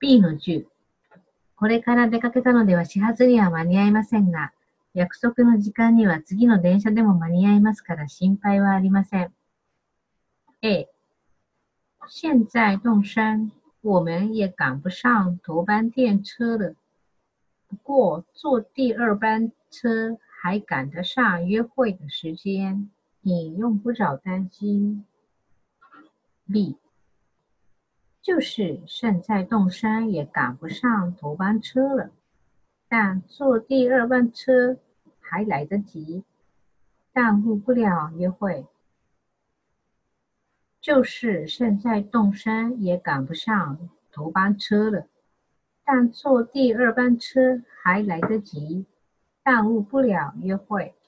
B の10。これから出かけたのでは始発には間に合いませんが、約束の時間には次の電車でも間に合いますから心配はありません。A、现在动身，我们也赶不上头班电车了。不过坐第二班车还赶得上约会的时间，你用不着担心。B，就是现在动身也赶不上头班车了，但坐第二班车还来得及，耽误不了约会。就是现在动身也赶不上头班车了，但坐第二班车还来得及，耽误不了约会。